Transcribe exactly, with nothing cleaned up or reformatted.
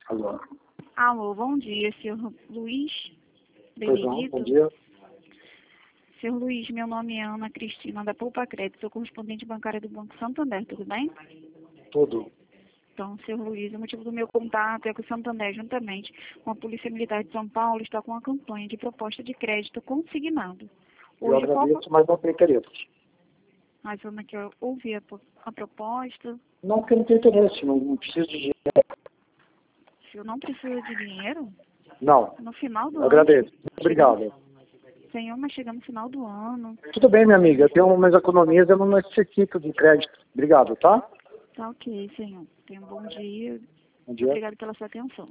Alô. Alô, bom dia, senhor Luiz Pois não, Benedito. bom dia. Senhor Luiz, meu nome é Ana Cristina, da Poupa Crédito, sou correspondente bancária do Banco Santander, tudo bem? Tudo. Então, senhor Luiz, o motivo do meu contato é que o Santander, juntamente com a Polícia Militar de São Paulo, está com uma campanha de proposta de crédito consignado. Eu Hoje, qual... agradeço, mas não tem interesse. Mas, Ana, que eu ouvi a, a proposta, Não, porque não tem interesse, não, não preciso de dinheiro. se eu não preciso de dinheiro, Não, no final do eu ano... agradeço. Obrigado. Senhor, mas chegando no final do ano. Tudo bem, minha amiga, eu tenho umas economias, eu não necessito de crédito. Obrigado, tá? Tá ok, senhor. Tenha um bom dia. Bom dia. Obrigado pela sua atenção.